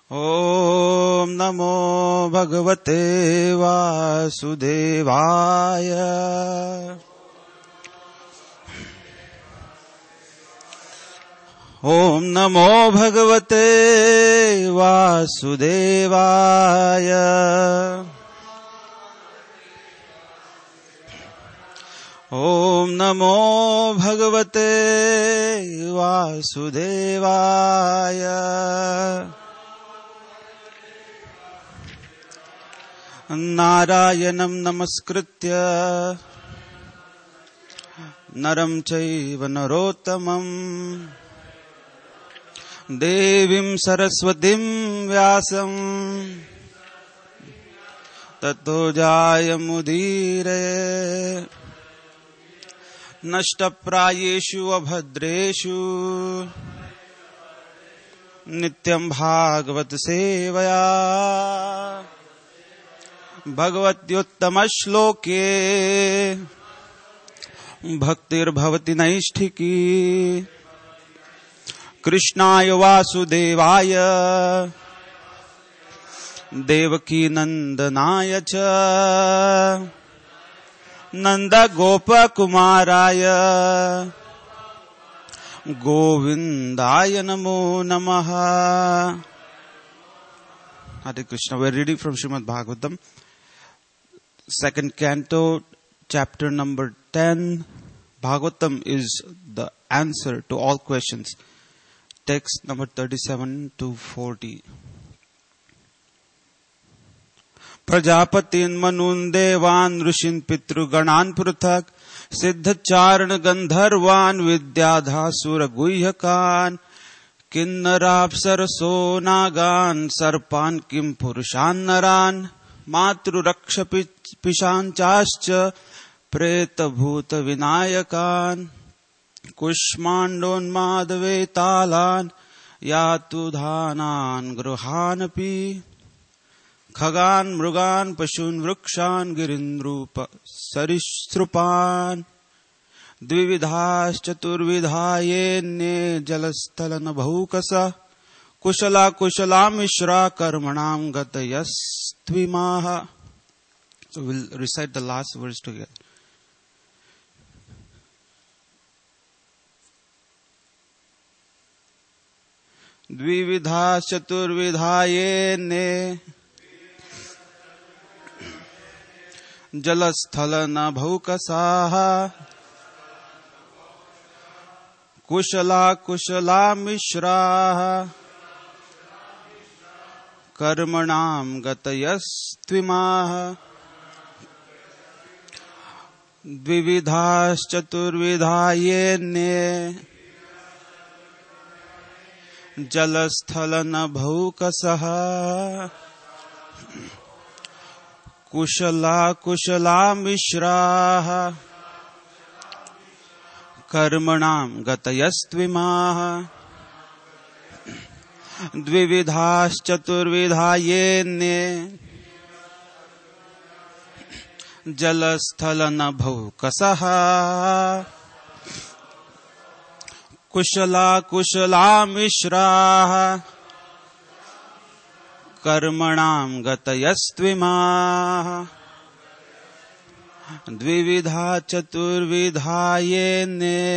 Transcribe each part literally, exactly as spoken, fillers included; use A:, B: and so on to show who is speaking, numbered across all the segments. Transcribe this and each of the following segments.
A: ओम नमो भगवते वासुदेवाय। ओम नमो भगवते वासुदेवाय। ओम नमो भगवते वासुदेवाय। नारायणं नमस्कृत्य नरं चैव नरोत्तमं देवीं सरस्वतीं व्यासं ततो जायमुदीरये। नष्टप्रायेषु अभद्रेषु नित्यं भागवत सेवया भगवत्युत्तमश्लोके भक्तिर्भवति नैष्ठिकी। कृष्णाय वासुदेवाय देवकी नंदनाय च नन्दगोपकुमाराय गोविन्दाय नमो नमः। Hare Krishna. We are reading from Srimad Bhagavatam, second canto, chapter number ten. Bhagavatam is the answer to all questions. Text number thirty-seven to forty. प्रजापतिन् मनुन् देवान् ऋषीन् पितृगणान् पृथक् सिद्धचारण गन्धर्वान् विद्याधासुर गुह्यकान् किन्नराप्सरसो नागान् सर्पान् किं पुरुषान् नरान् मातृरक्ष पिशाचाश्च प्रेतभूत विनायकान् कुष्माण्डोन्मादवेतालान् यातुधानान् गृहानपि खगान् मृगान् पशून् वृक्षान् गिरीन्द्रूप सरीसृपान् द्विविधाश्चतुर्विधा येऽन्ये जलस्थलनभौकस कुशला कुशला मिश्रा कर्मणां गतयस्त्विमाः. So we'll recite the last verse together. द्विविधाश्चतुर्विधा येऽन्ये जलस्थलनभौकसाः कुशला कुशला Mishra कर्मणां गतयस्त्विमाः. द्विविधाश्चतुर्विधा येऽन्ये जलस्थलनभौकसः कुशला कुशला मिश्राः कर्मणां गतयस्त्विमाः. द्विविधाश्चतुर्विधा येऽन्ये जलस्थलनभौकसः कुशला कुशला मिश्राः कर्मणां गतयस्त्विमाः. द्विविधा चतुर्विधा येऽन्ये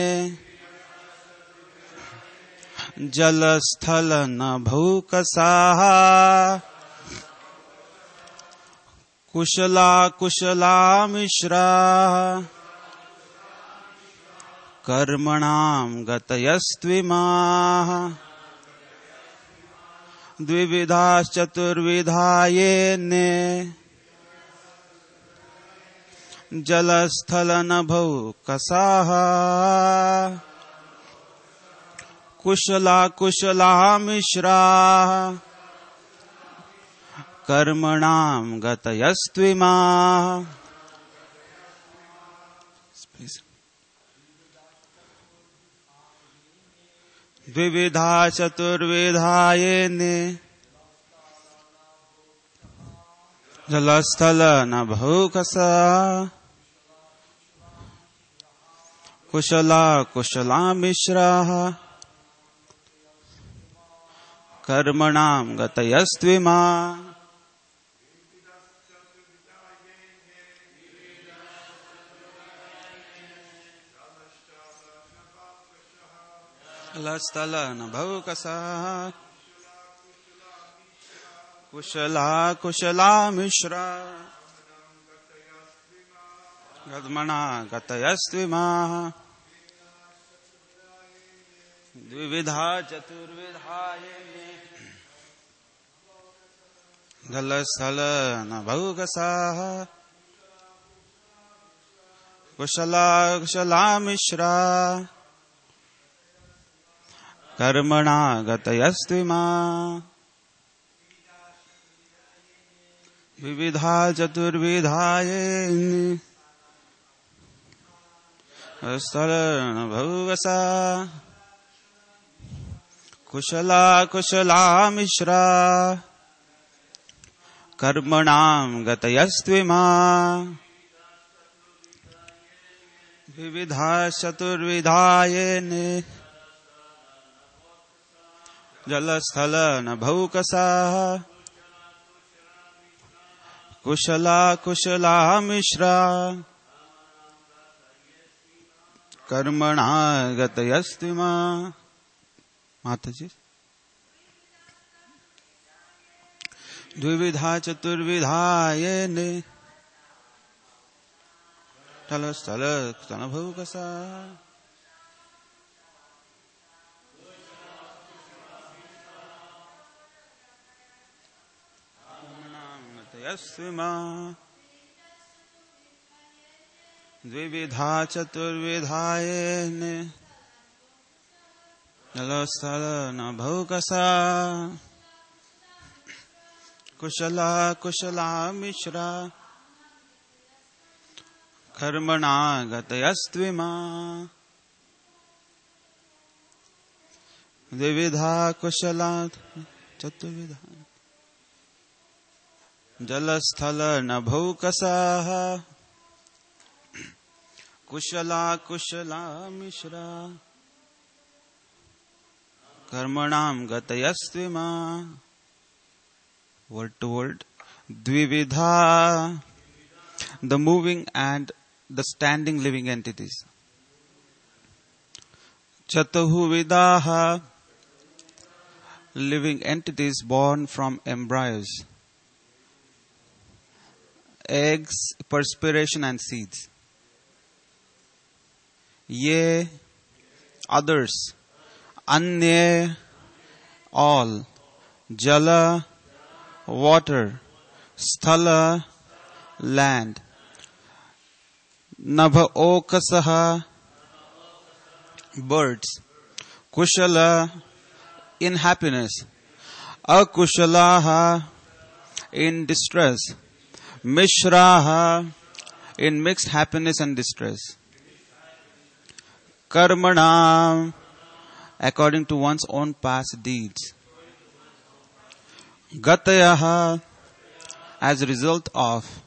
A: जलस्थलनभौकसाः कुशला कुशला मिश्राः कर्मणां गतयस्त्विमाः. द्विविधाश्चतुर्विधा येऽन्ये जलस्थलनभौकसाः कुशला कुशला मिश्राः कर्मणां गतयस्त्विमाः. द्विविधा चतुर्विधा येऽन्ये जलस्थलनभौकसाः कुशला कुशला Mishra Karmanam gatayastvima. Lastalana bhavukasa. Kushala kushala mishra. Gadmana gatayastvima. Dvividha chaturvidhayane. Galasala nabhugasa. Kushala kushala mishra. Karmana gatayastvima. Dvividha chaturvidhayane. Galasala nabhugasa. Kushala kushala mishra. Karmanam gatayastvima. Vividha chaturvidhayane. Jalasthala nabhaukasa. Kushala kushala mishra. Karmana gatayastvima. Mataji. Dvividha chaturvidhayane. Talasthala stanabhukasa. Yasvima. Dvividha chaturvidhayane. Jalasthala nabhaukasa. Kushala kushala mishra. Karmana gatayastvima. Dvividha kushala chaturvidha. Jalasthala nabhaukasa. Kushala kushala mishra. Karmanam gatayastvima. Word to word. Dvividha. The moving and the standing living entities. Chatuhu living entities born from embryos. Eggs, perspiration and seeds. Ye, others. Anye, all. Jala, water. Sthala, land. Nabha okasaha, birds. Kushala, in happiness. Akushalaha, in distress. Mishraha, in mixed happiness and distress. Karmana, according to one's own past deeds. Gatayaha, as a result of.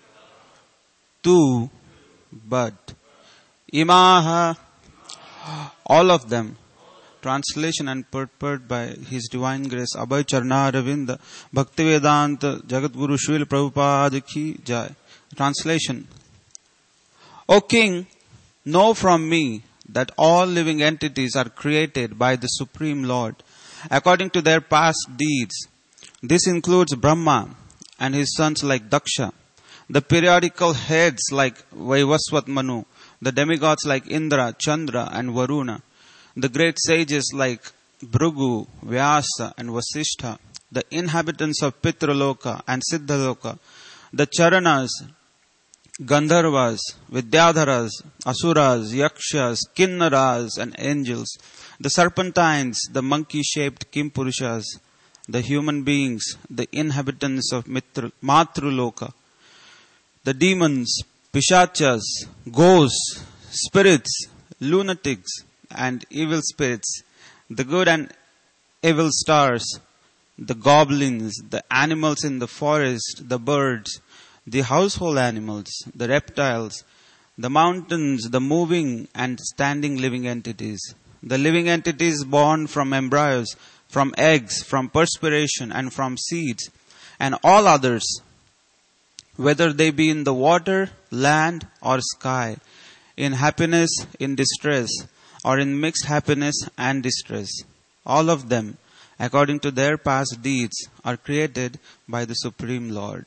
A: Tu, but. Imaha, all of them. Translation and purport by His Divine Grace Abhay Charna Ravinda Bhaktivedanta Jagadguru Srila Prabhupada Ki Jai. Translation. O King, know from me that all living entities are created by the Supreme Lord according to their past deeds. This includes Brahma and his sons like Daksha, the periodical heads like Vaivasvat Manu, the demigods like Indra, Chandra and Varuna, the great sages like Bhrigu, Vyasa and Vasishtha, the inhabitants of Pitraloka and Siddhaloka, the Charanas, Gandharvas, Vidyadharas, Asuras, Yakshas, Kinnaras and angels, the serpentines, the monkey-shaped Kimpurushas, the human beings, the inhabitants of Mitra, Matruloka, the demons, Pishachas, ghosts, spirits, lunatics, and evil spirits, the good and evil stars, the goblins, the animals in the forest, the birds, the household animals, the reptiles, the mountains, the moving and standing living entities, the living entities born from embryos, from eggs, from perspiration, and from seeds, and all others, whether they be in the water, land, or sky, in happiness, in distress, or in mixed happiness and distress. All of them, according to their past deeds, are created by the Supreme Lord.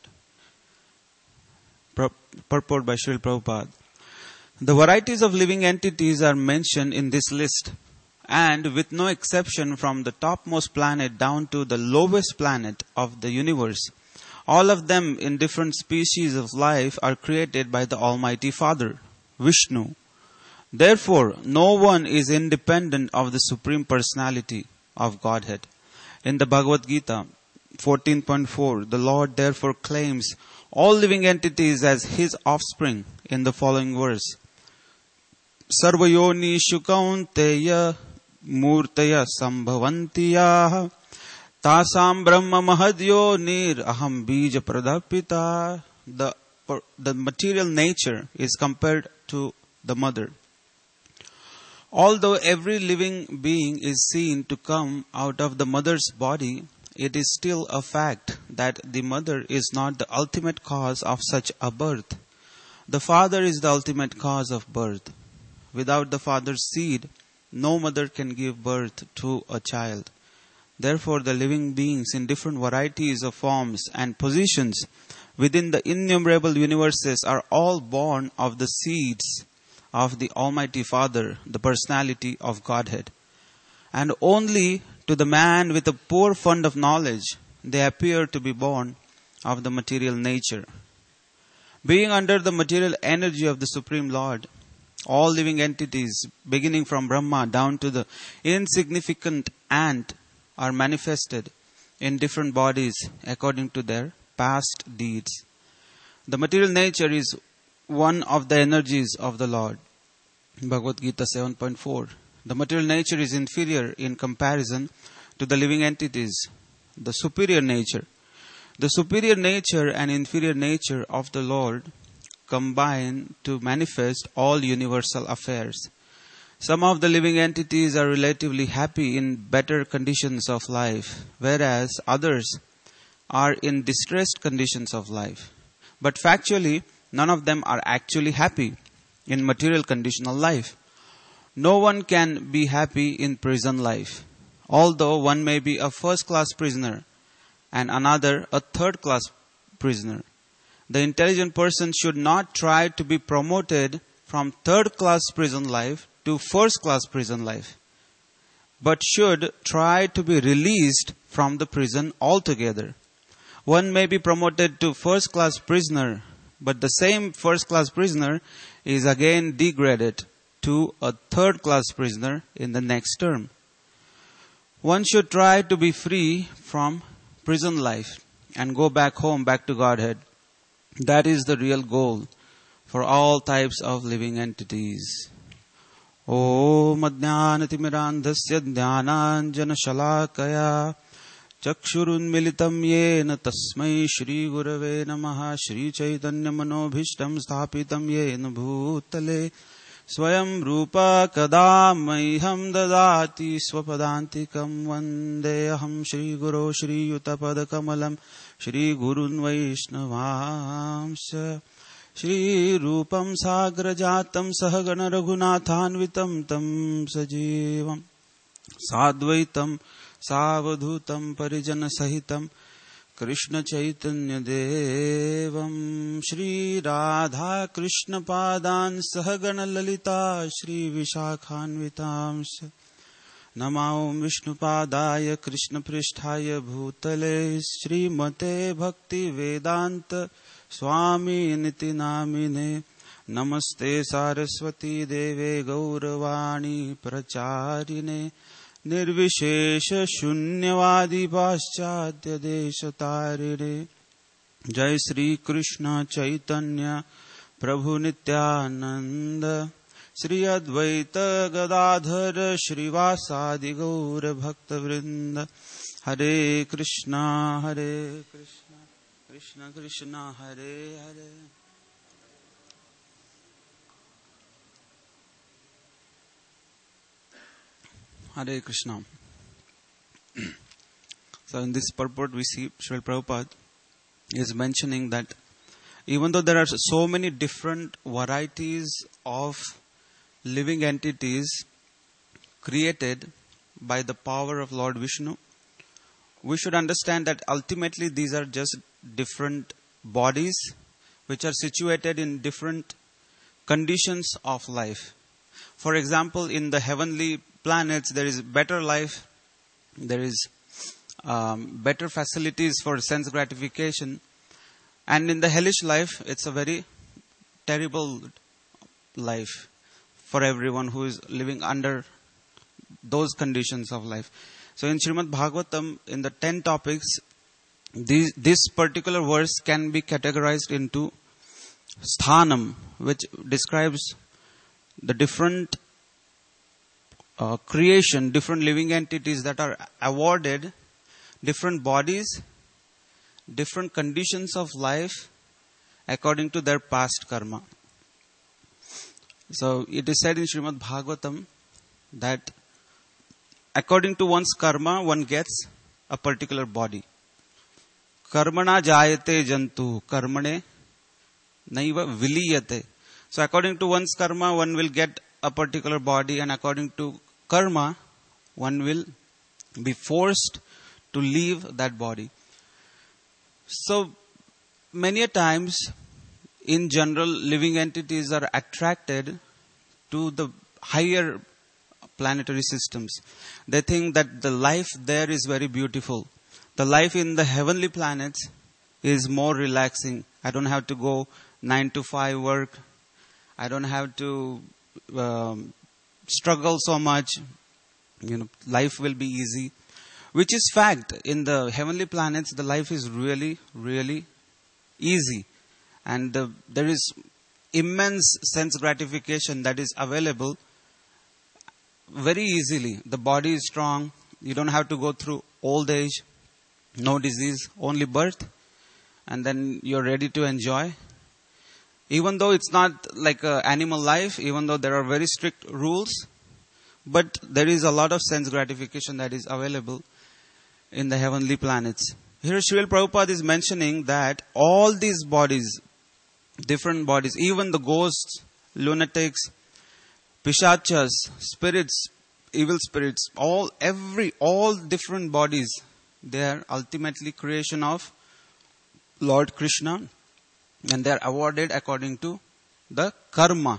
A: Purport by Srila Prabhupada. The varieties of living entities are mentioned in this list, and with no exception from the topmost planet down to the lowest planet of the universe, all of them in different species of life are created by the Almighty Father, Vishnu. Therefore, no one is independent of the Supreme Personality of Godhead. In the Bhagavad Gita fourteen point four, the Lord therefore claims all living entities as His offspring in the following verse. Sarvayoni shukaunteya murtaya sambhavantiyaha tasam brahma mahadyo nir aham bija pradapita. The, the material nature is compared to the mother. Although every living being is seen to come out of the mother's body, it is still a fact that the mother is not the ultimate cause of such a birth. The father is the ultimate cause of birth. Without the father's seed, no mother can give birth to a child. Therefore, the living beings in different varieties of forms and positions within the innumerable universes are all born of the seeds of the Almighty Father, the personality of Godhead. And only to the man with a poor fund of knowledge, they appear to be born of the material nature. Being under the material energy of the Supreme Lord, all living entities, beginning from Brahma down to the insignificant ant, are manifested in different bodies according to their past deeds. The material nature is one of the energies of the Lord. Bhagavad Gita seven point four. The material nature is inferior in comparison to the living entities. The superior nature. The superior nature and inferior nature of the Lord combine to manifest all universal affairs. Some of the living entities are relatively happy in better conditions of life, whereas others are in distressed conditions of life. But factually, none of them are actually happy in material conditional life. No one can be happy in prison life, although one may be a first-class prisoner and another a third-class prisoner. The intelligent person should not try to be promoted from third-class prison life to first-class prison life, but should try to be released from the prison altogether. One may be promoted to first-class prisoner, but the same first-class prisoner is again degraded to a third-class prisoner in the next term. One should try to be free from prison life and go back home, back to Godhead. That is the real goal for all types of living entities. Om Ajnanatimirandhasya Jnananjana Shalakaya Chakshurunmilitam Yena Tasmai Shri Gurave Namaha Shri Chaitanya Manobhishtam Sthapitam Yena Bhutale Swayam Rupa Kadamaiham Dadati Swapadantikam Vandeham Shri Guru Shri Yutapada Kamalam Shri Gurun Vaishnavamsya Shri Rupam Sagrajatam Sahagana Raghunathanvitam Tam Sajivam Sadvaitam Savadhutam Parijana Sahitam Krishna Chaitanya Devam Shri Radha Krishna Padan Sahagana Lalita Shri Vishakhanvitam Namaum Vishnu Padaya Krishna Pristhaya Bhutale Shri Mate Bhakti Vedanta Swami Niti Namine Namaste Saraswati Deve Gauravani Pracharine Nirvishesha Shunyavadi Paschatya Deshatarire Jai Sri Krishna Chaitanya Prabhu Nityananda Shri Advaita Gadadhara Shrivasadi Gaura Bhakta Vrinda Hare Krishna Hare Krishna Krishna Krishna Hare Hare. Hare Krishna. So in this purport we see Srila Prabhupada is mentioning that even though there are so many different varieties of living entities created by the power of Lord Vishnu, we should understand that ultimately these are just different bodies which are situated in different conditions of life. For example, in the heavenly planets, there is better life, there is um, better facilities for sense gratification, and in the hellish life, it's a very terrible life for everyone who is living under those conditions of life. So in Srimad Bhagavatam, in the ten topics, these, this particular verse can be categorized into sthanam, which describes the different uh, creation, different living entities that are awarded different bodies, different conditions of life according to their past karma. So it is said in Srimad Bhagavatam that according to one's karma, one gets a particular body. Karmana jayate jantu, karmane naiva viliyate. So according to one's karma, one will get a particular body, and according to karma, one will be forced to leave that body. So many a times, in general, living entities are attracted to the higher planetary systems. They think that the life there is very beautiful. The life in the heavenly planets is more relaxing. I don't have to go nine to five work. I don't have to um, struggle so much. You know, life will be easy. Which is fact. In the heavenly planets, the life is really, really easy. And uh, there is immense sense gratification that is available very easily. The body is strong. You don't have to go through old age. No disease, only birth. And then you're ready to enjoy. Even though it's not like an animal life, even though there are very strict rules, but there is a lot of sense gratification that is available in the heavenly planets. Here Srila Prabhupada is mentioning that all these bodies, different bodies, even the ghosts, lunatics, pishachas, spirits, evil spirits, all, every, all different bodies, they are ultimately creation of Lord Krishna, and they are awarded according to the karma.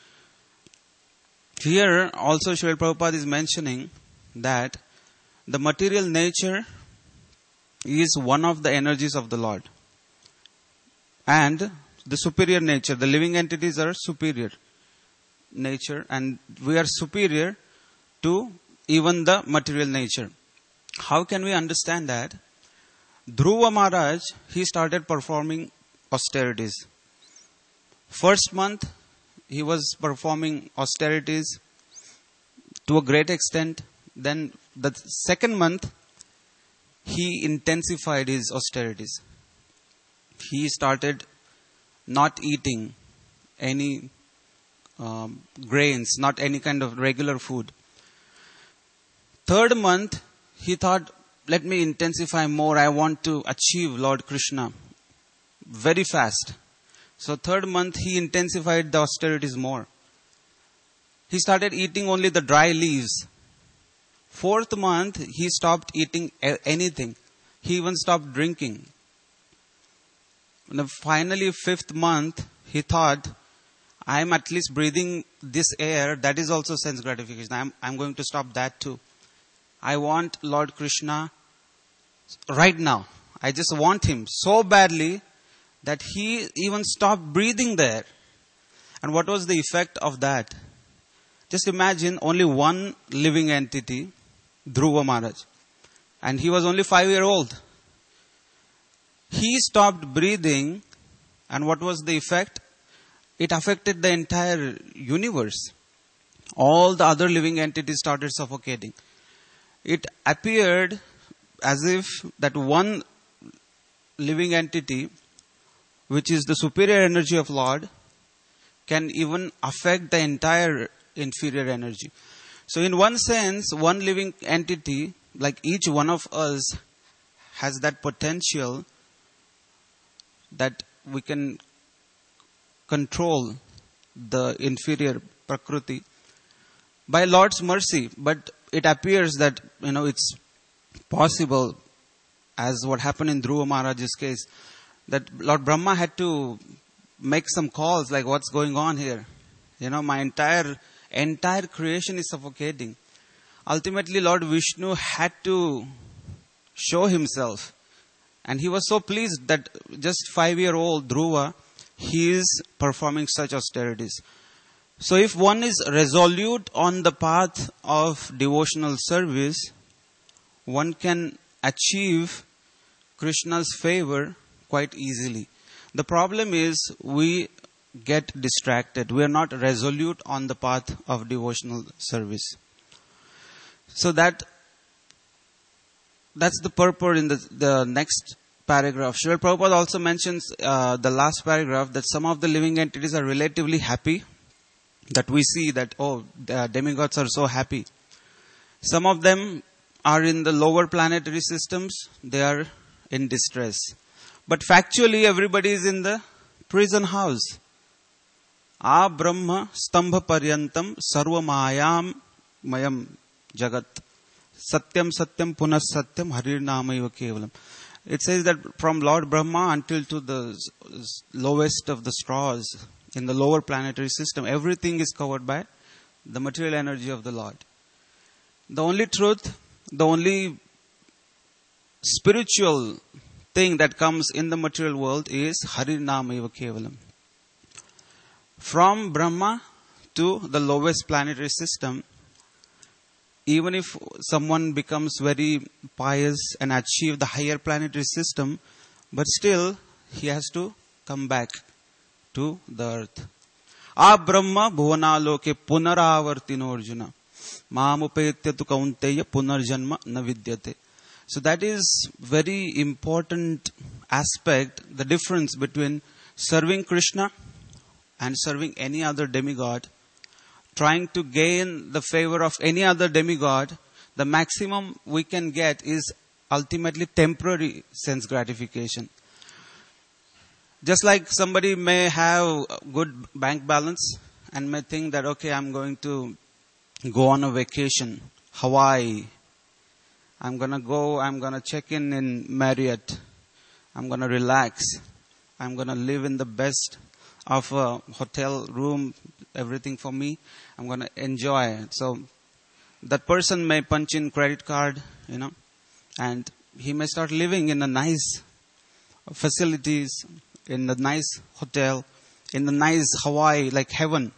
A: Here also Srila Prabhupada is mentioning that the material nature is one of the energies of the Lord. And the superior nature, the living entities are superior nature, and we are superior to even the material nature. How can we understand that? Dhruva Maharaj, he started performing austerities. First month, he was performing austerities to a great extent. Then the second month, he intensified his austerities. He started not eating any um, grains, not any kind of regular food. Third month, he thought, let me intensify more. I want to achieve Lord Krishna very fast. So third month, he intensified the austerities more. He started eating only the dry leaves. Fourth month, he stopped eating anything. He even stopped drinking. And finally, fifth month, he thought, I am at least breathing this air. That is also sense gratification. I am, I am going to stop that too. I want Lord Krishna right now. I just want him so badly that he even stopped breathing there. And what was the effect of that? Just imagine only one living entity, Dhruva Maharaj. And he was only five years old. He stopped breathing, and what was the effect? It affected the entire universe. All the other living entities started suffocating. It appeared as if that one living entity, which is the superior energy of Lord, can even affect the entire inferior energy. So in one sense, one living entity, like each one of us, has that potential that we can control the inferior Prakriti by Lord's mercy. But it appears that, you know, it's possible, as what happened in Dhruva Maharaj's case, that Lord Brahma had to make some calls like, what's going on here? You know, my entire, entire creation is suffocating. Ultimately, Lord Vishnu had to show himself. And he was so pleased that just five-year-old Dhruva, he is performing such austerities. So if one is resolute on the path of devotional service, one can achieve Krishna's favor quite easily. The problem is we get distracted. We are not resolute on the path of devotional service. So that that's the purport in the, the next paragraph. Srila Prabhupada also mentions uh, the last paragraph that some of the living entities are relatively happy. That we see that, oh, the demigods are so happy. Some of them are in the lower planetary systems. They are in distress. But factually, everybody is in the prison house. A Brahma stambha paryantam sarva mayam mayam jagat. Satyam satyam punas satyam harir namayva kevalam. It says that from Lord Brahma until to the lowest of the straws in the lower planetary system, everything is covered by the material energy of the Lord. The only truth, the only spiritual thing that comes in the material world is Harir Namayeva Kevalam. From Brahma to the lowest planetary system, even if someone becomes very pious and achieve the higher planetary system, but still he has to come back to the earth. A Brahma bhuvanaloke punaravartino Arjuna mamupetya tu kaunteya punarjanma na vidyate. So that is very important aspect, the difference between serving Krishna and serving any other demigod. Trying to gain the favor of any other demigod, the maximum we can get is ultimately temporary sense gratification. Just like somebody may have good bank balance and may think that, okay, I'm going to go on a vacation, Hawaii. I'm going to go, I'm going to check in in Marriott. I'm going to relax. I'm going to live in the best of a hotel room, everything for me. I'm going to enjoy. So that person may punch in credit card, you know, and he may start living in a nice facilities, in the nice hotel, in the nice Hawaii, like heaven.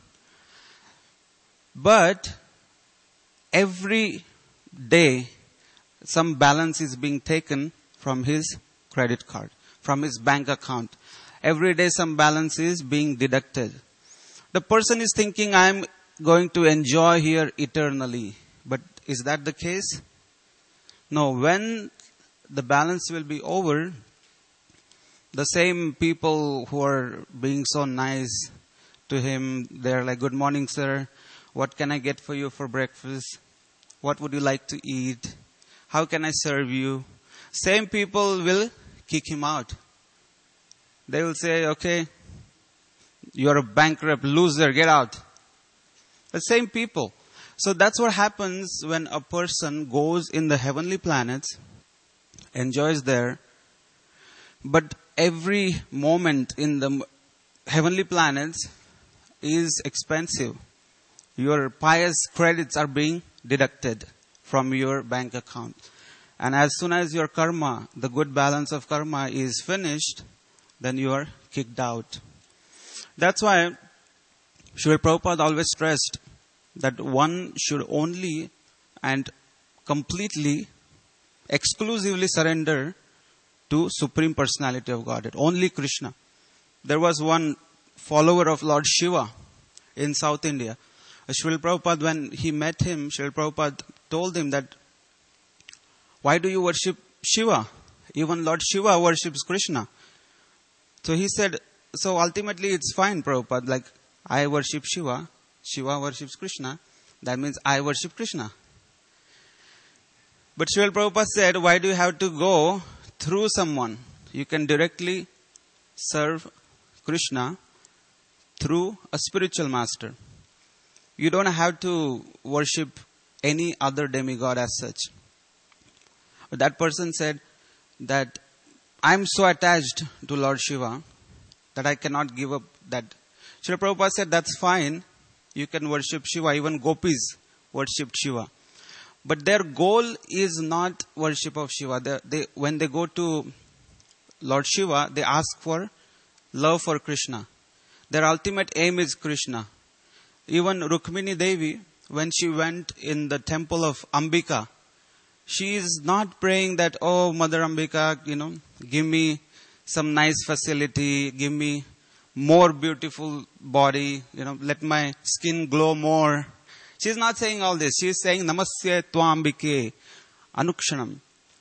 A: But every day, some balance is being taken from his credit card, from his bank account. Every day some balance is being deducted. The person is thinking, I'm going to enjoy here eternally. But is that the case? No, when the balance will be over, the same people who are being so nice to him, they're like, good morning, sir. What can I get for you for breakfast? What would you like to eat? How can I serve you? Same people will kick him out. They will say, okay, you're a bankrupt loser, get out. The same people. So that's what happens when a person goes in the heavenly planets, enjoys there, but every moment in the heavenly planets is expensive. Your pious credits are being deducted from your bank account. And as soon as your karma, the good balance of karma is finished, then you are kicked out. That's why Srila Prabhupada always stressed that one should only and completely, exclusively surrender to Supreme Personality of Godhead, only Krishna. There was one follower of Lord Shiva in South India. Srila Prabhupada, when he met him, Srila Prabhupada told him that, why do you worship Shiva? Even Lord Shiva worships Krishna. So he said, so ultimately it's fine, Prabhupada, like I worship Shiva, Shiva worships Krishna, that means I worship Krishna. But Srila Prabhupada said, why do you have to go through someone, you can directly serve Krishna through a spiritual master. You don't have to worship any other demigod as such. But that person said that I'm so attached to Lord Shiva that I cannot give up that. Srila Prabhupada said that's fine. You can worship Shiva. Even gopis worshipped Shiva. But their goal is not worship of Shiva. They, they, when they go to Lord Shiva, they ask for love for Krishna. Their ultimate aim is Krishna. Even Rukmini Devi, when she went in the temple of Ambika, she is not praying that, oh, Mother Ambika, you know, give me some nice facility, give me more beautiful body, you know, let my skin glow more. She is not saying all this. She is saying, Namasya Tvambike Anukshanam.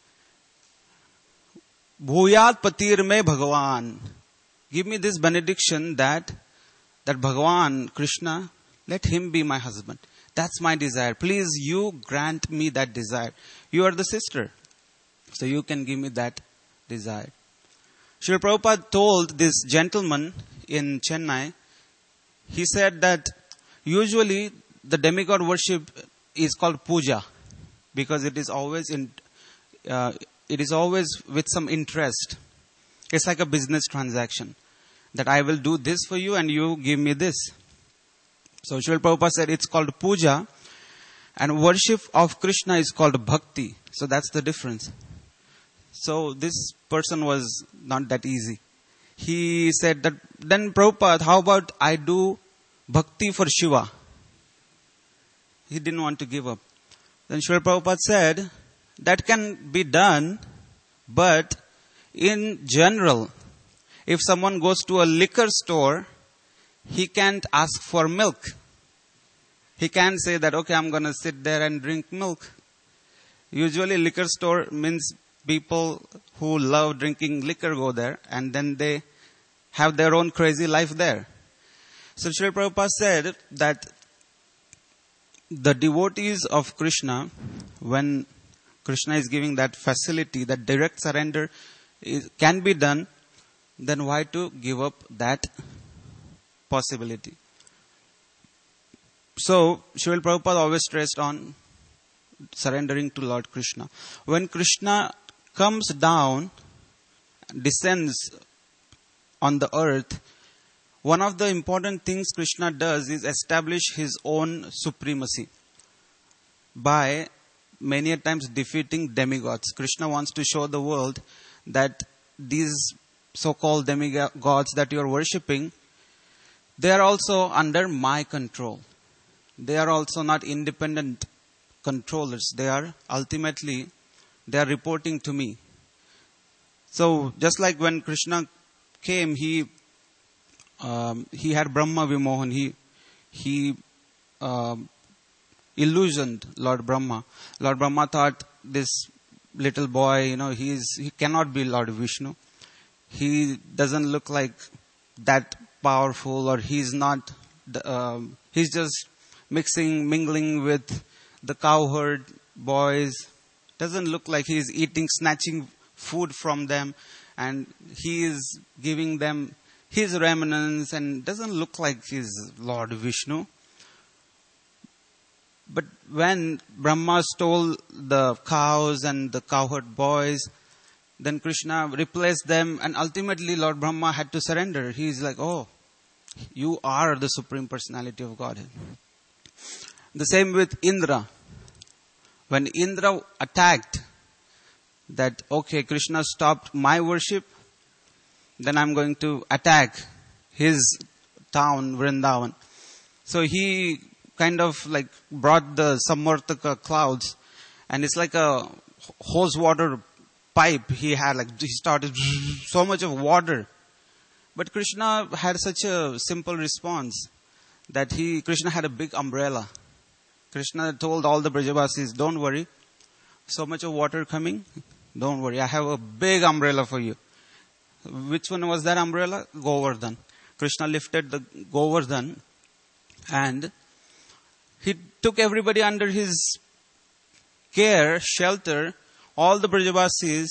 A: Bhuyat Patir me Bhagavan. Give me this benediction that, that Bhagavan, Krishna, let him be my husband. That's my desire. Please, you grant me that desire. You are the sister. So you can give me that desire. Srila Prabhupada told this gentleman in Chennai, he said that usually the demigod worship is called puja because it is always in, uh, it is always with some interest. It's like a business transaction that I will do this for you and you give me this. So Srila Prabhupada said it's called puja and worship of Krishna is called bhakti. So that's the difference. So this person was not that easy. He said that, then Prabhupada, how about I do bhakti for Shiva? He didn't want to give up. Then Srila Prabhupada said, that can be done, but in general, if someone goes to a liquor store, he can't ask for milk. He can't say that, okay, I'm going to sit there and drink milk. Usually liquor store means people who love drinking liquor go there and then they have their own crazy life there. So Srila Prabhupada said that the devotees of Krishna, when Krishna is giving that facility, that direct surrender is, can be done, then why to give up that possibility? So, Srila Prabhupada always stressed on surrendering to Lord Krishna. When Krishna comes down, descends on the earth, one of the important things Krishna does is establish his own supremacy by many a times defeating demigods. Krishna wants to show the world that these so-called demigods that you are worshipping, they are also under my control. They are also not independent controllers. They are ultimately, they are reporting to me. So just like when Krishna came, he um, he had Brahma Vimohan. He he um, illusioned Lord Brahma. Lord Brahma thought this little boy, you know, he is he cannot be Lord Vishnu. He doesn't look like that powerful, or he's not. Uh, he's just mixing, mingling with the cowherd boys. Doesn't look like he's eating, snatching food from them, and he is giving them his remnants, and doesn't look like he's Lord Vishnu. But when Brahma stole the cows and the cowherd boys, then Krishna replaced them, and ultimately Lord Brahma had to surrender. He is like, oh, you are the Supreme Personality of Godhead. The same with Indra. When Indra attacked, that, okay, Krishna stopped my worship, then I'm going to attack his town, Vrindavan. So he kind of like brought the Samvartaka clouds, and it's like a hose water pipe he had, like he started so much of water. But Krishna had such a simple response that he, Krishna had a big umbrella. Krishna told all the Brajavasis, don't worry, so much of water coming, don't worry, I have a big umbrella for you. Which one was that umbrella? Govardhan. Krishna lifted the Govardhan and he took everybody under his care, shelter. All the Brajavasis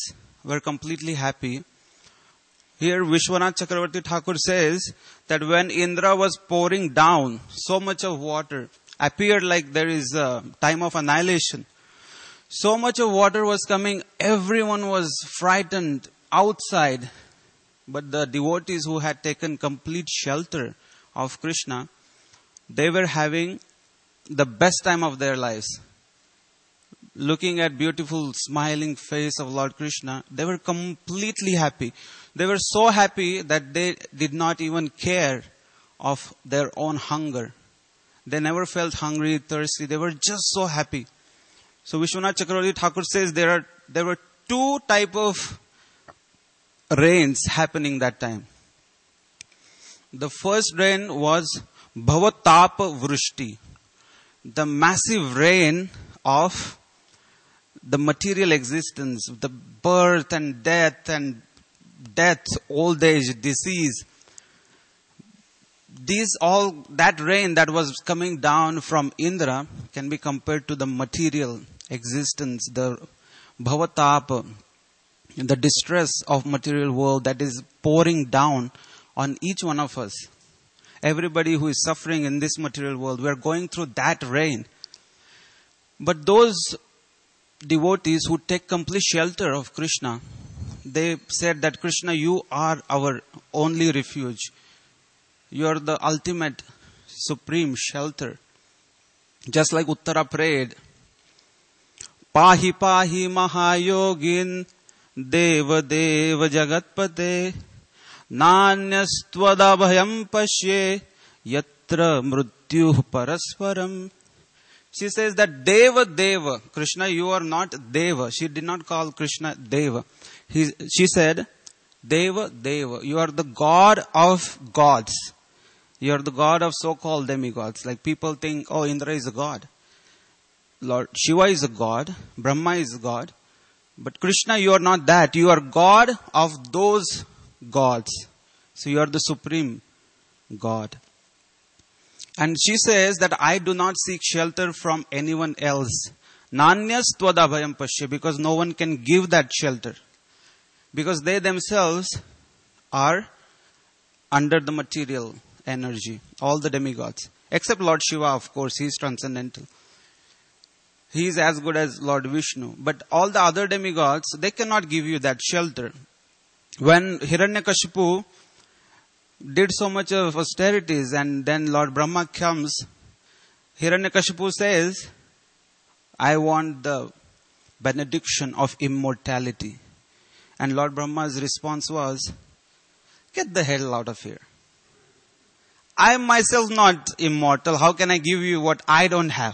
A: were completely happy. Here Vishwanath Chakravarti Thakur says that when Indra was pouring down so much of water, appeared like there is a time of annihilation. So much of water was coming, everyone was frightened outside. But the devotees who had taken complete shelter of Krishna, they were having the best time of their lives. Looking at beautiful smiling face of Lord Krishna, they were completely happy. They were so happy that they did not even care of their own hunger. They never felt hungry, thirsty. They were just so happy. So Vishwanath Chakravarti Thakur says there are there were two type of rains happening that time. The first rain was Bhavatapa Vrishti, the massive rain of the material existence, the birth and death and death, old age, disease. These all, that rain that was coming down from Indra can be compared to the material existence, the Bhavatapa, the distress of material world that is pouring down on each one of us. Everybody who is suffering in this material world, we are going through that rain. But those devotees who take complete shelter of Krishna, they said that Krishna, you are our only refuge. You are the ultimate, supreme shelter. Just like Uttara prayed, Pahi Pahi Mahayogin Deva Deva Jagatpate Nanyastvada Bhayam Pashye Yatra Mrityu Parasparam. She says that Deva Deva, Krishna, you are not Deva. She did not call Krishna Deva. He, she said, Deva Deva, you are the God of gods. You are the God of so-called demigods. Like people think, oh, Indra is a god. Lord Shiva is a god. Brahma is a god. But Krishna, you are not that. You are God of those gods. So you are the supreme God. And she says that I do not seek shelter from anyone else. Nanyas tvada bhayam pashya, because no one can give that shelter. Because they themselves are under the material energy. All the demigods. Except Lord Shiva, of course, he is transcendental. He is as good as Lord Vishnu. But all the other demigods, they cannot give you that shelter. When Hiranyakashipu did so much of austerities and then Lord Brahma comes, Hiranyakashipu says, I want the benediction of immortality. And Lord Brahma's response was, get the hell out of here. I am myself not immortal. How can I give you what I don't have?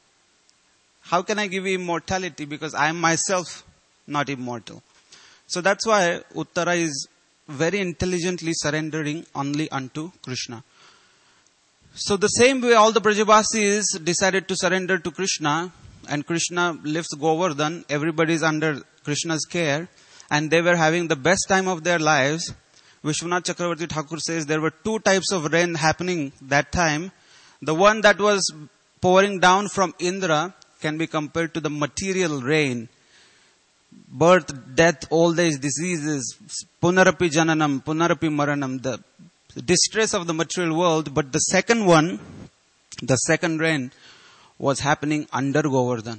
A: How can I give you immortality? Because I am myself not immortal. So that's why Uttara is very intelligently surrendering only unto Krishna. So the same way all the Brajabasis decided to surrender to Krishna, and Krishna lifts Govardhan, everybody is under Krishna's care, and they were having the best time of their lives. Vishwanath Chakravarti Thakur says there were two types of rain happening that time. The one that was pouring down from Indra can be compared to the material rain. Birth, death, old age, diseases, punarapi jananam, punarapi maranam, the distress of the material world. But the second one, the second rain, was happening under Govardhan.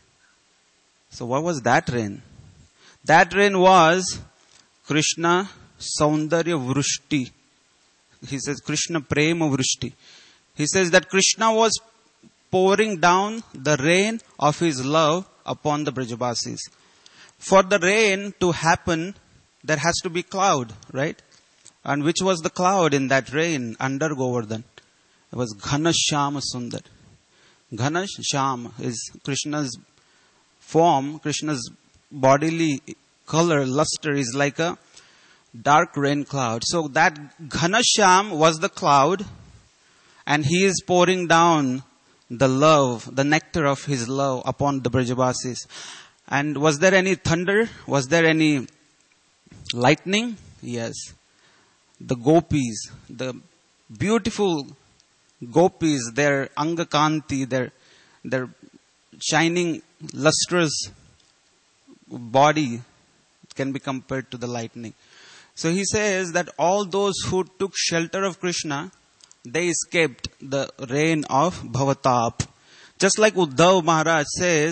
A: So what was that rain? That rain was Krishna Saundarya Vrishti. He says Krishna Prema Vrishti. He says that Krishna was pouring down the rain of his love upon the Brajabasis. For the rain to happen, there has to be cloud, right? And which was the cloud in that rain under Govardhan? It was Ghana Shyama Sundar. Ghana Shyam is Krishna's form, Krishna's bodily color, luster is like a dark rain cloud. So that Ghana Shyam was the cloud, and he is pouring down the love, the nectar of his love upon the Brajabasis. And was there any thunder? Was there any lightning? Yes. The gopis, the beautiful gopis, their angakanti, their, their shining, lustrous body can be compared to the lightning. So he says that all those who took shelter of Krishna, they escaped the rain of Bhavatap. Just like Uddhav Maharaj says,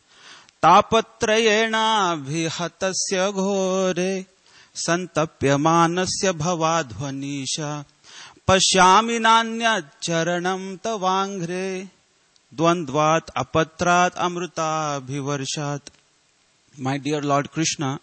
A: Tapatrayena bhihatasya ghore santapyamanasya bhavadhvanisha pashyami nanya charanam tavangre dvandvat apatrat amruta bhivarshat. My dear Lord Krishna,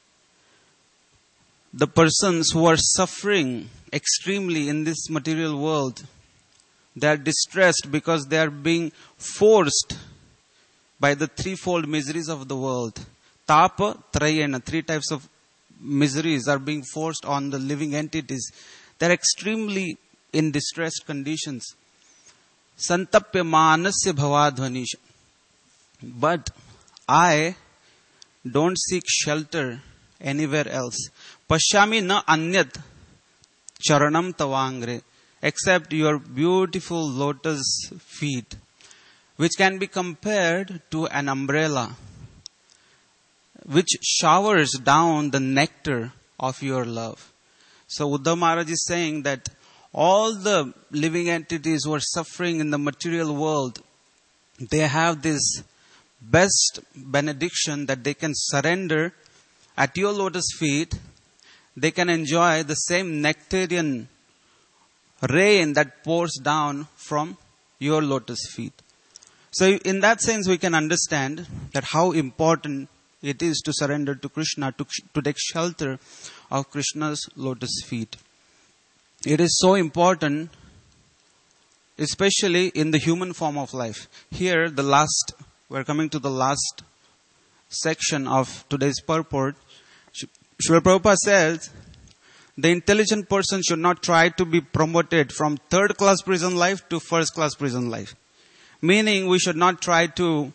A: the persons who are suffering extremely in this material world, they are distressed because they are being forced by the threefold miseries of the world. Tapa, Trayena, three types of miseries are being forced on the living entities. They are extremely in distressed conditions. Santapya manasya bhavadvanisha. But I don't seek shelter anywhere else. Pashyami na anyat charanam tavangre, except your beautiful lotus feet, which can be compared to an umbrella, which showers down the nectar of your love. So Uddhav Maharaj is saying that all the living entities who are suffering in the material world, they have this best benediction that they can surrender at your lotus feet. They can enjoy the same nectarian rain that pours down from your lotus feet. So in that sense, we can understand that how important it is to surrender to Krishna, to, to take shelter of Krishna's lotus feet. It is so important, especially in the human form of life. Here, the last, we're coming to the last section of today's purport. Srila Prabhupada says, the intelligent person should not try to be promoted from third class prison life to first class prison life. Meaning, we should not try to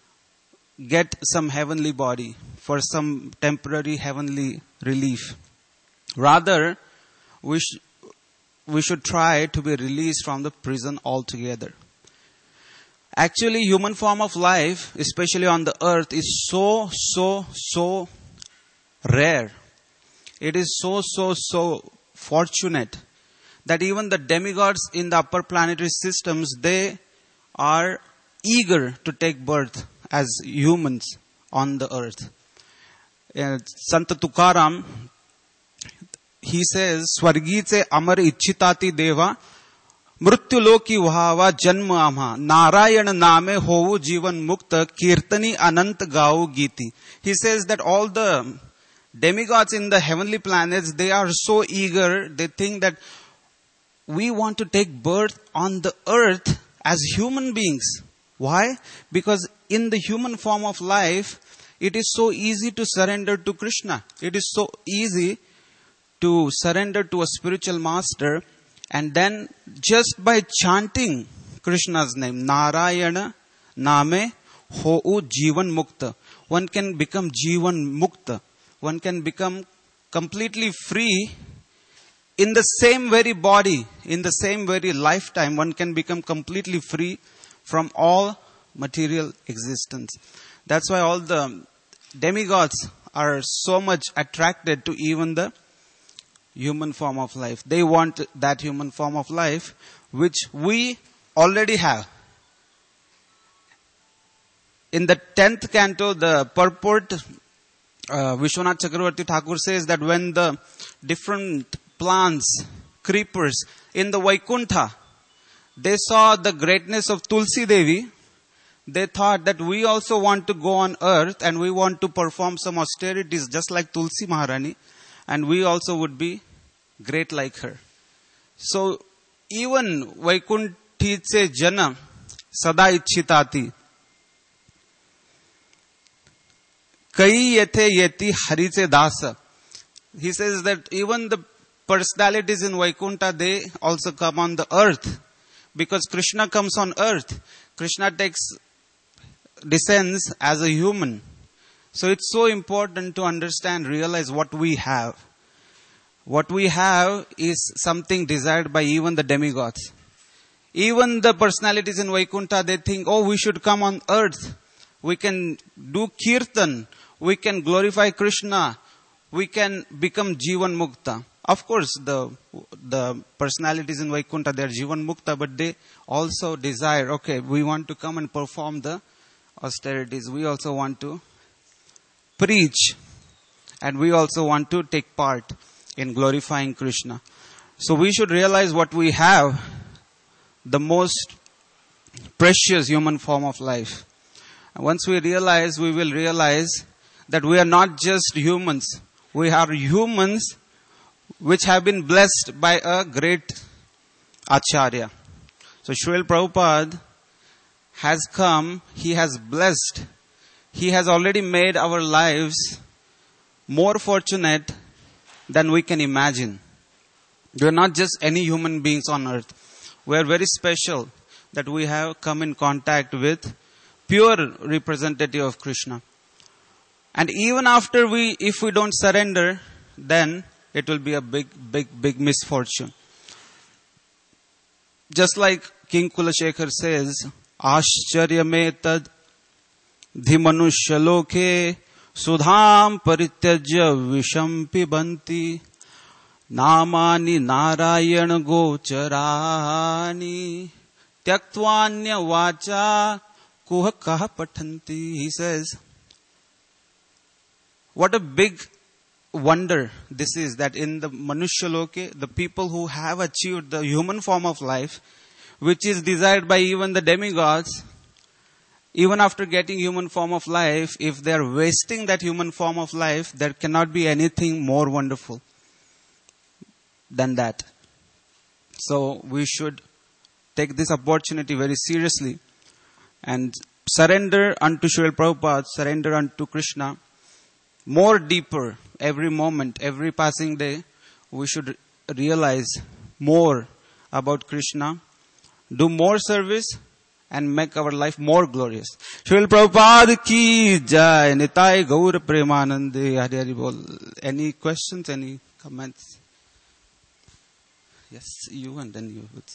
A: get some heavenly body for some temporary heavenly relief. Rather, we, sh- we should try to be released from the prison altogether. Actually, human form of life, especially on the earth, is so, so, so rare. It is so, so, so fortunate that even the demigods in the upper planetary systems, they are eager to take birth as humans on the earth. Uh, Santa Tukaram, he says, Swargite amar ichchitati deva mrutyuloki vahava janma amha narayana name hovu jivan mukta kirtani anant gau giti. He says that all the demigods in the heavenly planets, they are so eager, they think that we want to take birth on the earth as human beings. Why? Because in the human form of life, it is so easy to surrender to Krishna. It is so easy to surrender to a spiritual master, and then just by chanting Krishna's name, Narayana Name Hou Jivan Mukta, one can become Jivan Mukta. One can become completely free in the same very body, in the same very lifetime. One can become completely free from all material existence. That's why all the demigods are so much attracted to even the human form of life. They want that human form of life which we already have. In the tenth canto, the purport, uh, Vishwanath Chakravarti Thakur says that when the different plants, creepers in the Vaikuntha, they saw the greatness of Tulsi Devi, they thought that we also want to go on earth and we want to perform some austerities just like Tulsi Maharani, and we also would be great like her. So even Vaikunthice Jana Sada Ichchitati Kai Yethe Yeti Harice Dasa. He says that even the personalities in Vaikuntha, they also come on the earth. Because Krishna comes on earth. Krishna takes, descends as a human. So it's so important to understand, realize what we have. What we have is something desired by even the demigods. Even the personalities in Vaikuntha, they think, oh, we should come on earth. We can do kirtan. We can glorify Krishna. we can become Jivan Mukta. Of course, the the personalities in Vaikuntha, they are Jivan Mukta, but they also desire, okay, we want to come and perform the austerities. We also want to preach. And we also want to take part in glorifying Krishna. So we should realize what we have, the most precious human form of life. And once we realize, we will realize that we are not just humans. We are humans which have been blessed by a great Acharya. So Srila Prabhupada has come, he has blessed, he has already made our lives more fortunate than we can imagine. We are not just any human beings on earth. We are very special that we have come in contact with pure representative of Krishna. And even after we, if we don't surrender, then it will be a big, big, big misfortune. Just like King Kulashekar says, Ashcharya me tad dhimanushya lokhe Sudham parityajya visham pibanti namani narayana gocharani tyaktvaanya vacha kuha kaha pathanti. He says, what a big wonder this is that in the Manushya Loke, the people who have achieved the human form of life, which is desired by even the demigods, even after getting human form of life, if they are wasting that human form of life, there cannot be anything more wonderful than that. So we should take this opportunity very seriously and surrender unto Srila Prabhupada, surrender unto Krishna more deeper every moment, every passing day. We should realize more about Krishna, do more service, and make our life more glorious. Srila Prabhupada ki jai, Nitai Gaur Premanande, Hari Hari Bol. Any questions, any comments? Yes, you and then you would.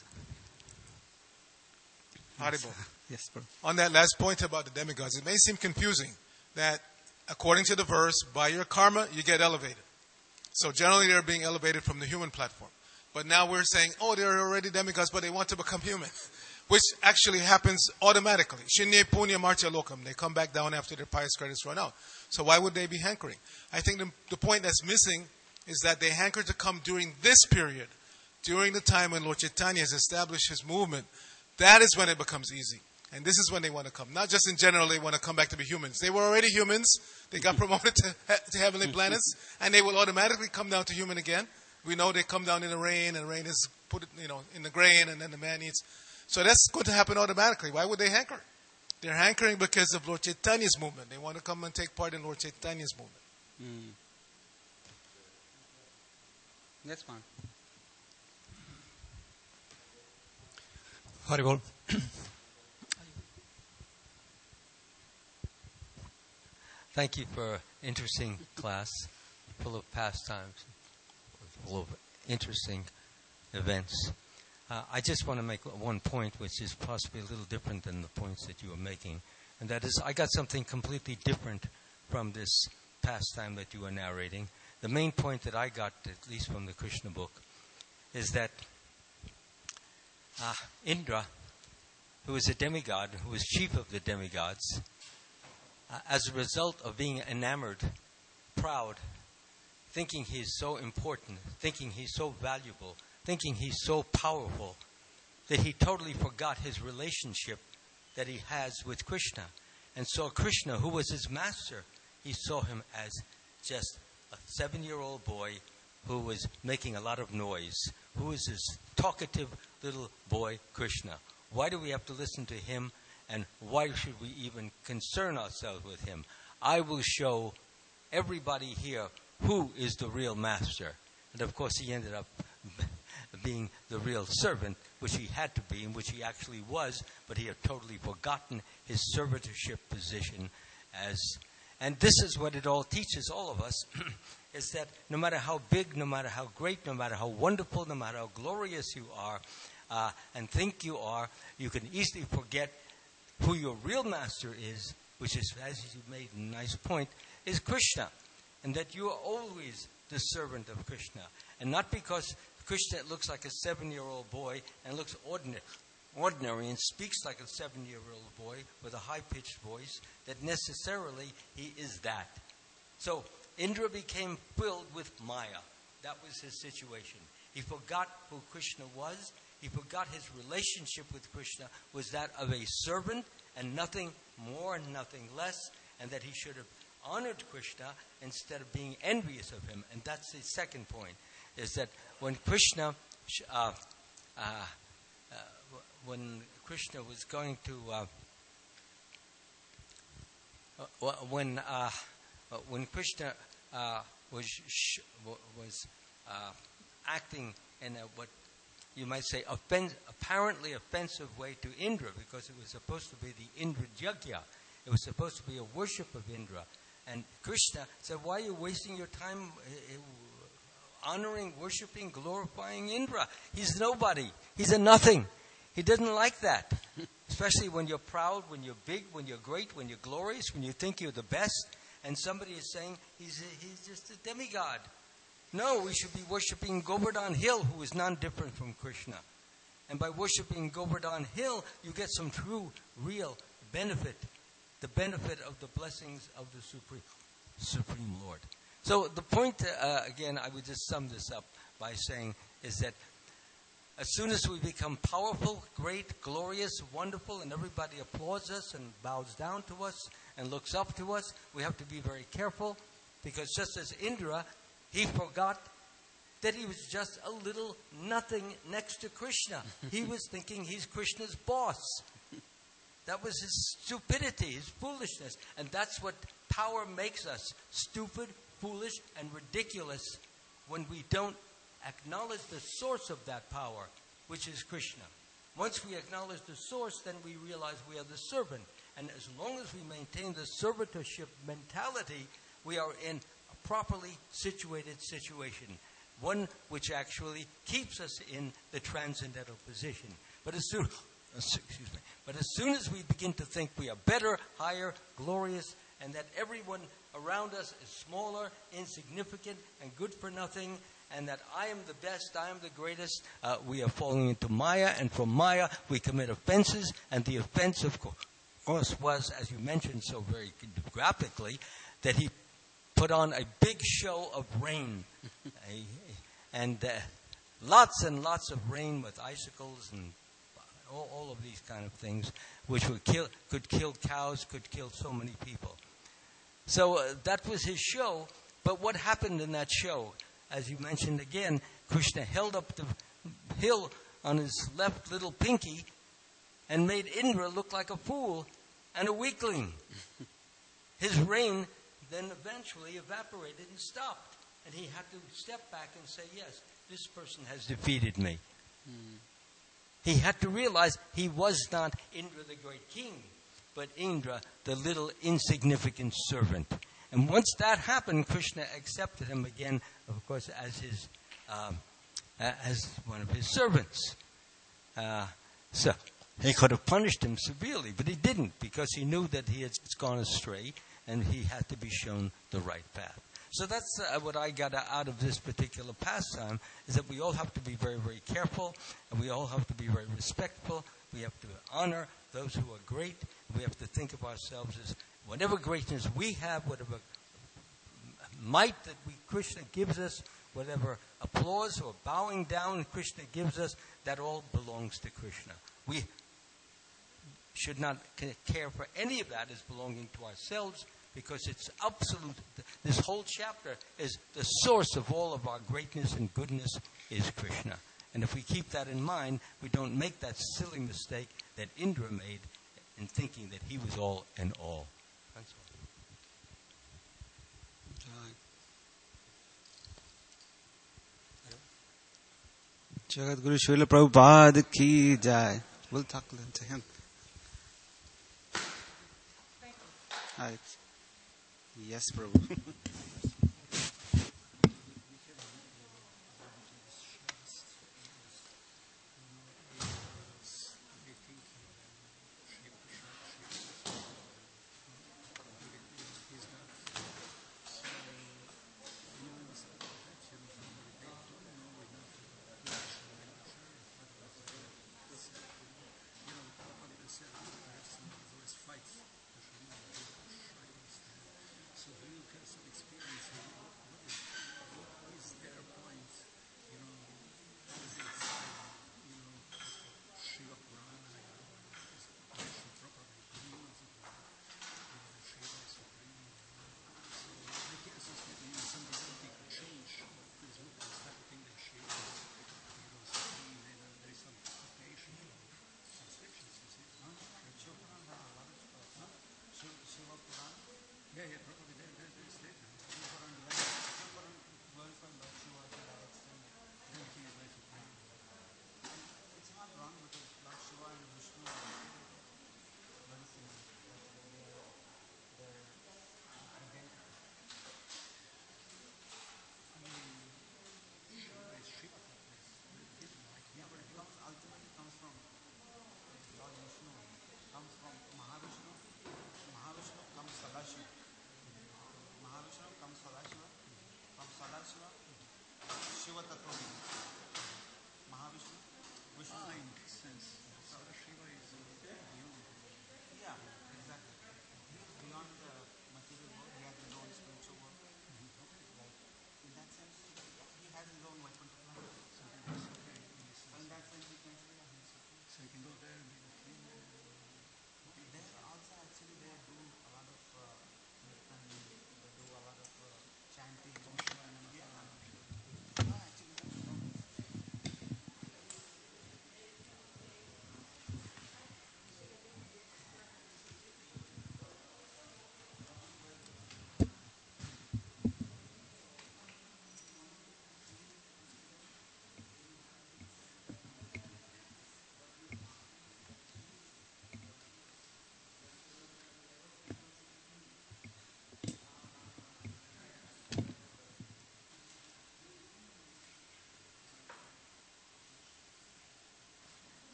B: Hari Bol.
A: Yes, bro.
B: On that last point about the demigods, it may seem confusing that according to the verse, by your karma, you get elevated. So generally they're being elevated from the human platform. But now we're saying, oh, they're already demigods, but they want to become human. Which actually happens automatically. Shinye punya marcha lokam. They come back down after their pious credits run out. So why would they be hankering? I think the, the point that's missing is that they hanker to come during this period. During the time when Lord Chaitanya has established his movement. That is when it becomes easy. And this is when they want to come. Not just in general, they want to come back to be humans. They were already humans. They got promoted to, to heavenly planets. And they will automatically come down to human again. We know they come down in the rain, and rain is put you know, in the grain, and then the man eats. So that's going to happen automatically. Why would they hanker? They're hankering because of Lord Chaitanya's movement. They want to come and take part in Lord Chaitanya's movement.
A: Mm. That's fine.
C: Haribol. Thank you for an interesting class, full of pastimes, full of interesting events. Uh, I just want to make one point, which is possibly a little different than the points that you were making, and that is I got something completely different from this pastime that you were narrating. The main point that I got, at least from the Krishna book, is that uh, Indra, who is a demigod, who is chief of the demigods, uh, as a result of being enamored, proud, thinking he's so important, thinking he's so valuable, thinking he's so powerful, that he totally forgot his relationship that he has with Krishna. And saw Krishna, who was his master, he saw him as just a seven-year-old boy who was making a lot of noise. Who is this talkative little boy, Krishna? Why do we have to listen to him? And why should we even concern ourselves with him? I will show everybody here who is the real master. And of course he ended up being the real servant, which he had to be, and which he actually was, but he had totally forgotten his servitorship position as. And this is what it all teaches all of us, is that no matter how big, no matter how great, no matter how wonderful, no matter how glorious you are, uh, and think you are, you can easily forget who your real master is, which is, as you made a nice point, is Krishna. and that you are always the servant of Krishna. And not because Krishna looks like a seven-year-old boy and looks ordinary, ordinary and speaks like a seven-year-old boy with a high-pitched voice, that necessarily he is that. So Indra became filled with Maya. That was his situation. He forgot who Krishna was. He forgot his relationship with Krishna was that of a servant and nothing more and nothing less, and that he should have honored Krishna instead of being envious of him. And that's the second point, is that when Krishna uh, uh, uh, when Krishna was going to uh, uh, when uh, when Krishna uh, was sh- was uh, acting in a, what you might say, offen- apparently offensive way to Indra, because it was supposed to be the Indra Yajna. It was supposed to be a worship of Indra. And Krishna said, why are you wasting your time uh, honoring, worshiping, glorifying Indra? He's nobody. He's a nothing. He doesn't like that. Especially when you're proud, when you're big, when you're great, when you're glorious, when you think you're the best, and somebody is saying he's a, he's just a demigod. No, we should be worshipping Govardhan Hill, who is none different from Krishna. And by worshipping Govardhan Hill, you get some true, real benefit, the benefit of the blessings of the Supreme, Supreme Lord. So the point, uh, again, I would just sum this up by saying, is that as soon as we become powerful, great, glorious, wonderful, and everybody applauds us and bows down to us and looks up to us, we have to be very careful, because just as Indra, he forgot that he was just a little nothing next to Krishna. He was thinking he's Krishna's boss. That was his stupidity, his foolishness. And that's what power makes us, stupid, foolish, and ridiculous, when we don't acknowledge the source of that power, which is Krishna. Once we acknowledge the source, then we realize we are the servant. And as long as we maintain the servitorship mentality, we are in a properly situated situation, one which actually keeps us in the transcendental position. But as soon, excuse me, but as soon as we begin to think we are better, higher, glorious, and that everyone around us is smaller, insignificant, and good for nothing, and that I am the best, I am the greatest, uh, we are falling into Maya, and from Maya we commit offenses, and the offense, of course, was, as you mentioned so very graphically, that he put on a big show of rain, and uh, lots and lots of rain with icicles and all, all of these kind of things, which would kill, could kill cows, could kill so many people. So uh, that was his show. But what happened in that show? As you mentioned again, Krishna held up the hill on his left little pinky and made Indra look like a fool and a weakling. His rain then eventually evaporated and stopped. And he had to step back and say, yes, this person has defeated me. Mm. He had to realize he was not Indra the great king, but Indra the little insignificant servant. And once that happened, Krishna accepted him again, of course, as his um, as one of his servants. Uh, so he could have punished him severely, but he didn't, because he knew that he had gone astray, and he had to be shown the right path. So that's uh, what I got out of this particular pastime, is that we all have to be very, very careful, and we all have to be very respectful. We have to honor those who are great. We have to think of ourselves as whatever greatness we have, whatever might that we Krishna gives us, whatever applause or bowing down Krishna gives us, that all belongs to Krishna. We should not care for any of that as belonging to ourselves, because it's absolute. This whole chapter is the source of all of our greatness and goodness is Krishna. And if we keep that in mind, we don't make that silly mistake that Indra made in thinking that he was all in all. That's all.
A: Jagat Guru Srila Prabhupada ki jai. We'll talk to him. Thank you. Hi. Yes, Prabhu.